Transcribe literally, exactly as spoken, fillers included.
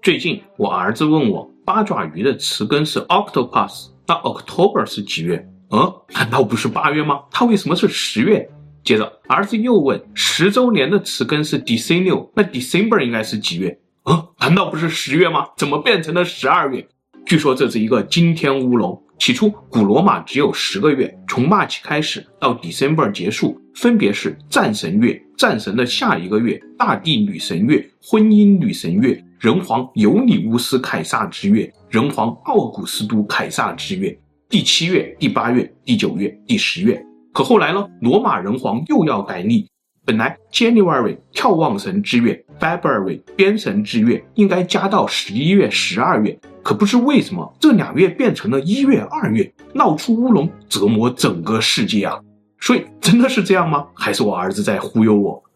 最近我儿子问我八爪鱼的词根是 octopus， 那 October 是几月？嗯，难道不是八月吗？它为什么是十月？接着儿子又问十周年的词根是 decennial， 那 December 应该是几月？嗯，难道不是十月吗？怎么变成了十二月？据说这是一个惊天乌龙。起初古罗马只有十个月，从 March 开始到 December 结束，分别是战神月、战神的下一个月、大地女神月、婚姻女神月、人皇尤里乌斯凯撒之月、人皇奥古斯都凯撒之月、第七月、第八月、第九月、第十月。可后来呢，罗马人皇又要改历，本来 January 眺望神之月， February 边神之月应该加到十一月、十二月，可不知为什么这两月变成了一月、二月，闹出乌龙，折磨整个世界啊！所以真的是这样吗？还是我儿子在忽悠我？